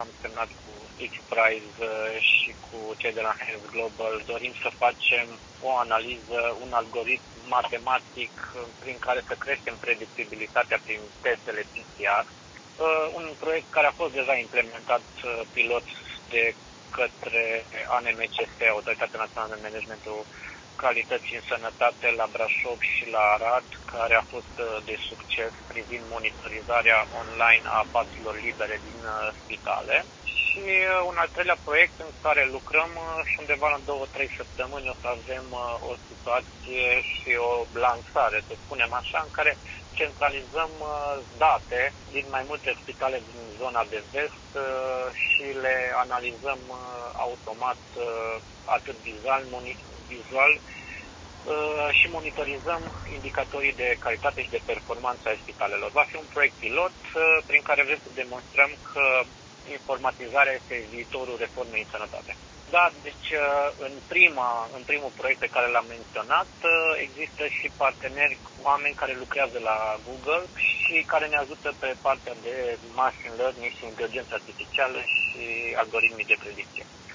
am semnat cu X-Prize și cu cei de la Health Global. Dorim să facem o analiză, un algoritm matematic prin care să creștem predictibilitatea prin testele PCR. Un proiect care a fost deja implementat pilot de către ANMCS, Autoritatea Națională de Managementul Calității în Sănătate, la Brașov și la Arad, care a fost de succes privind monitorizarea online a paților libere din spitale. Și un al treilea proiect în care lucrăm și undeva la 2-3 săptămâni o să avem o situație și o lansare, să spunem așa, în care centralizăm date din mai multe spitale din zona de vest și le analizăm automat atât vizual și monitorizăm indicatorii de calitate și de performanță ai spitalelor. Va fi un proiect pilot prin care vrem să demonstrăm că informatizarea este viitorul reformei în sănătate. Da, deci în primul proiect pe care l-am menționat există și parteneri, oameni care lucrează la Google și care ne ajută pe partea de machine learning și inteligență artificială și algoritmii de predicție.